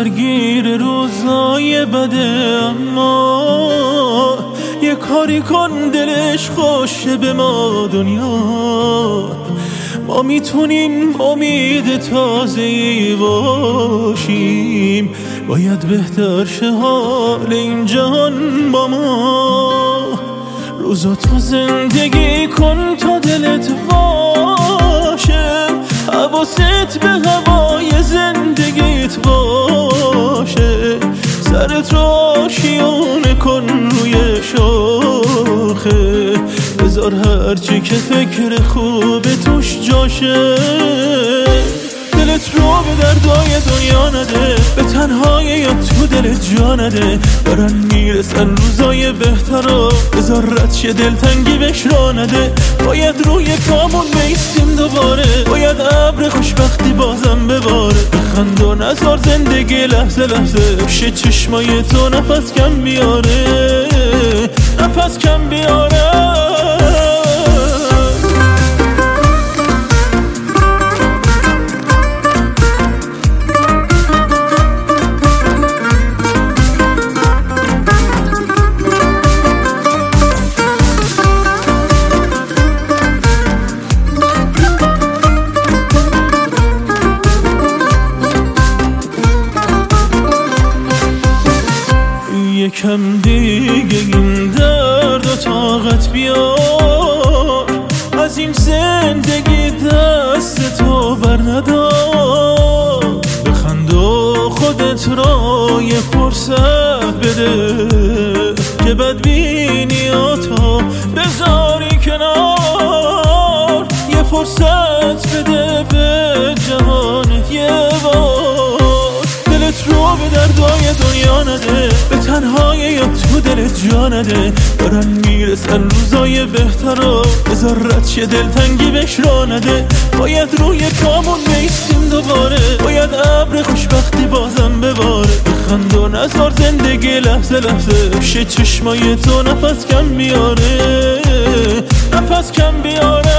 درگیر روزای بده، اما یه کاری کن دلش خوشه به ما دنیا. ما میتونیم امید تازه‌ای باشیم، باید بهتر شه حال این جهان با ما. روزا تو زندگی کن تا دلت باشه، حواست به هوای زندگیت باشه. سرت رو آشیونه کن روی شاخه، بذار هرچی که فکر خوب توش جاشه. دلت رو به دردای دنیا نده، به تنهای یا تو دلت جا نده. دارن میرسن روزای بهترا، بذار رد شه دلتنگی بهش را نده. باید روی پامون بیستیم دوباره، باید ابر خوشبختی بازم بباره. بخند و نذار زندگی لحظه لحظه شه چشمای تو نفس کم بیاره، نفس کم بیاره. یکم دیگه این درد و طاقت بیار، از این زندگی دست تو بر ندار. بخند و خودت را یه فرصت بده، که بدبینیاتو بذاری کنار. یه فرصت بده به جهانت یه بار. دلت رو به دردای دنیا نده، به تنهای یا تو دلت جا نده. دارن میرسن روزای بهترا، بذار رد شه دلتنگی بهش را نده. باید روی پامون بیستیم دوباره، باید ابر خوشبختی بازم بباره. بخند و نذار زندگی لحظه لحظه شه چشمای تو نفس کم بیاره، نفس کم بیاره.